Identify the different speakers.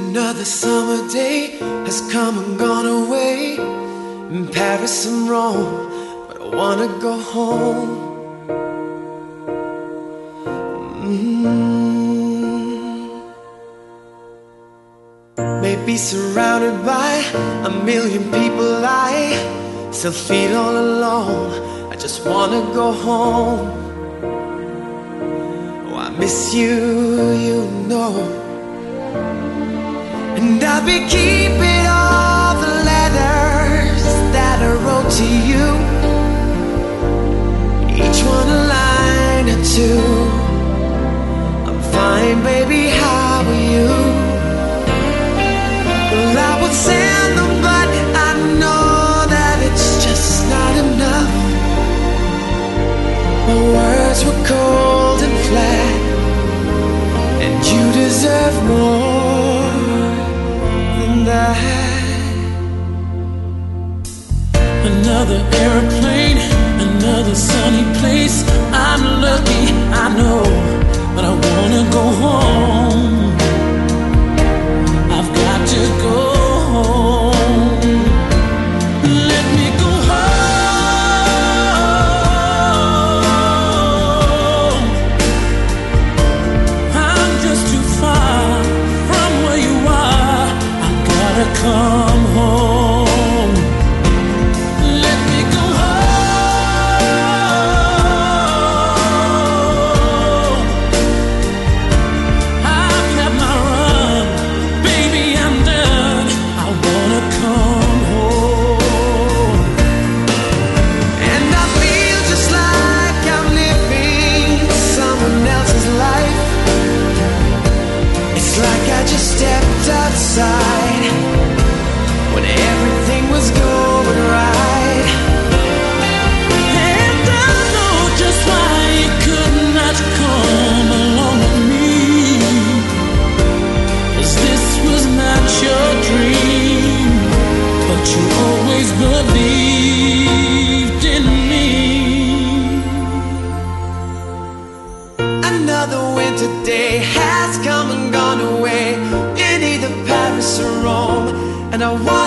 Speaker 1: Another summer day has come and gone away. In Paris and Rome, but I wanna go home. Maybe surrounded by a million people, I still feel all alone. I just wanna go home. Oh, I miss you, you know. And I'll be keeping all the letters that I wrote to you, each one a line or two. I'm fine, baby, how are you? Well, I would send them, but I know that it's just not enough. My words were cold and flat, and you deserve more than that.
Speaker 2: Another airplane, another sunny place. I'm lucky, I know, but I wanna go home. I've got to go home. Let me go home. I'm just too far from where you are. I gotta come home. Let me go home. I've had my run, baby, I'm done. I wanna come home.
Speaker 1: And I feel just like I'm living someone else's life. It's like I just stepped outside when everything was going right.
Speaker 2: And I know just why you could not come along with me, 'cause this was not your dream, but you always believed in me.
Speaker 1: Another winter day has come and gone away in either Paris or Rome, and I want